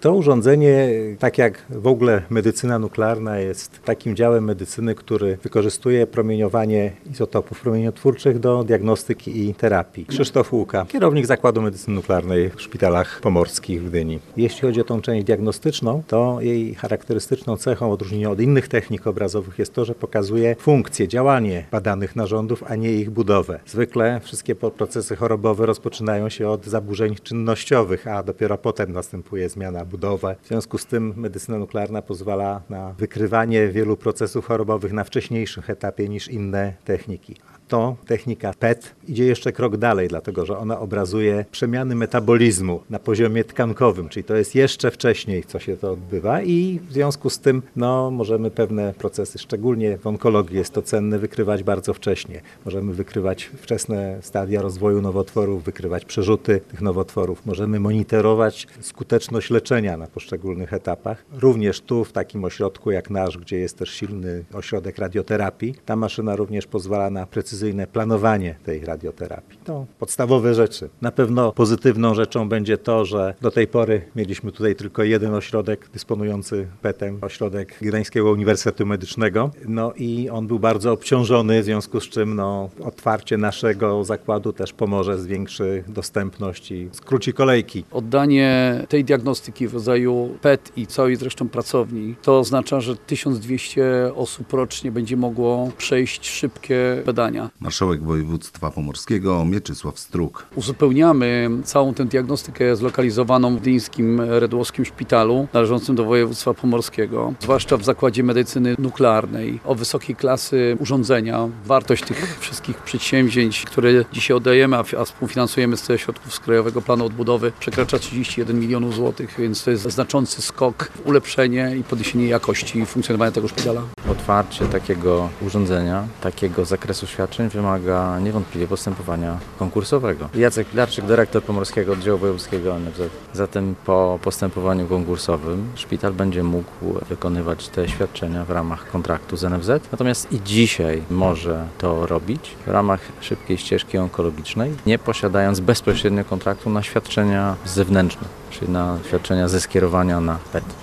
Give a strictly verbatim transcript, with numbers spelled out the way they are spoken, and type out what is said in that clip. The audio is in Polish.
To urządzenie, tak jak w ogóle medycyna nuklearna, jest takim działem medycyny, który wykorzystuje promieniowanie izotopów promieniotwórczych do diagnostyki i terapii. Krzysztof Łuka, kierownik Zakładu Medycyny Nuklearnej w Szpitalach Pomorskich w Gdyni. Jeśli chodzi o tą część diagnostyczną, to jej charakterystyczną cechą w odróżnieniu od innych technik obrazowych jest to, że pokazuje funkcję, działanie badanych narządów, a nie ich budowę. Zwykle wszystkie procesy chorobowe rozpoczynają się od zaburzeń czynnościowych, a dopiero potem następuje zmiana budowy. W związku z tym medycyna nuklearna pozwala na wykrywanie wielu procesów chorobowych na wcześniejszym etapie niż inne techniki. To technika P E T idzie jeszcze krok dalej, dlatego że ona obrazuje przemiany metabolizmu na poziomie tkankowym, czyli to jest jeszcze wcześniej, co się to odbywa i w związku z tym no, możemy pewne procesy, szczególnie w onkologii jest to cenne, wykrywać bardzo wcześnie. Możemy wykrywać wczesne stadia rozwoju nowotworów, wykrywać przerzuty tych nowotworów. Możemy monitorować skuteczność leczenia na poszczególnych etapach. Również tu w takim ośrodku jak nasz, gdzie jest też silny ośrodek radioterapii, ta maszyna również pozwala na precyzyjne planowanie tej radioterapii. To podstawowe rzeczy. Na pewno pozytywną rzeczą będzie to, że do tej pory mieliśmy tutaj tylko jeden ośrodek dysponujący P E T-em, ośrodek Gdańskiego Uniwersytetu Medycznego. No i on był bardzo obciążony, w związku z czym no, otwarcie naszego zakładu też pomoże, zwiększy dostępność i skróci kolejki. Oddanie tej diagnostyki w rodzaju P E T i całej zresztą pracowni, to oznacza, że tysiąc dwieście osób rocznie będzie mogło przejść szybkie badania. Marszałek województwa pomorskiego Mieczysław Struk. Uzupełniamy całą tę diagnostykę zlokalizowaną w Gdyńskim Redłowskim Szpitalu należącym do województwa pomorskiego, zwłaszcza w Zakładzie Medycyny Nuklearnej, o wysokiej klasy urządzenia. Wartość tych wszystkich przedsięwzięć, które dzisiaj oddajemy, a współfinansujemy z środków z Krajowego Planu Odbudowy, przekracza trzydzieści jeden milionów złotych, więc to jest znaczący skok w ulepszenie i podniesienie jakości funkcjonowania tego szpitala. Otwarcie takiego urządzenia, takiego zakresu świadczeń wymaga niewątpliwie postępowania konkursowego. Jacek Pilarczyk, dyrektor Pomorskiego Oddziału Wojewódzkiego N F Z. Zatem po postępowaniu konkursowym szpital będzie mógł wykonywać te świadczenia w ramach kontraktu z N F Z. Natomiast i dzisiaj może to robić w ramach szybkiej ścieżki onkologicznej, nie posiadając bezpośrednio kontraktu na świadczenia zewnętrzne, czyli na świadczenia ze skierowania na P E T.